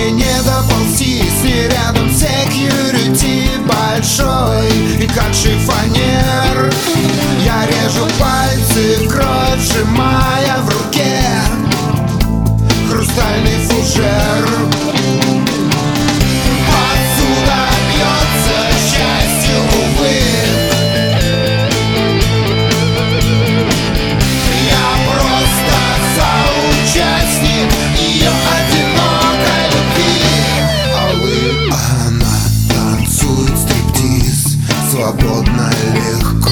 мне не доползти, с ней рядом секьюрити большой. И как шифонер я режу пальцы, кровь сжимая в руке хрустальный фужер. Отсюда бьется счастье, увы. Я просто соучастник ее одинокой любви. Она танцует стриптиз свободно, легко.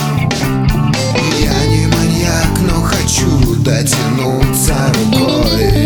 Я не маньяк, но хочу дотянуться рукой.